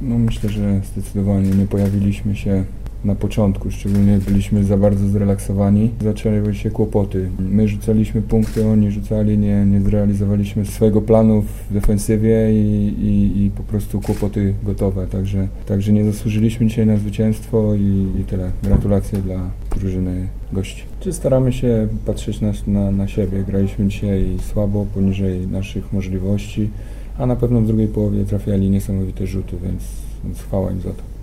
No myślę, że zdecydowanie nie pojawiliśmy się na początku, szczególnie byliśmy za bardzo zrelaksowani. Zaczęły się kłopoty. My rzucaliśmy punkty, oni rzucali, nie zrealizowaliśmy swojego planu w defensywie i po prostu kłopoty gotowe. Także nie zasłużyliśmy dzisiaj na zwycięstwo i tyle. Gratulacje dla drużyny gości. Staramy się patrzeć na siebie. Graliśmy dzisiaj słabo, poniżej naszych możliwości, a na pewno w drugiej połowie trafiali niesamowite rzuty, więc chwała im za to.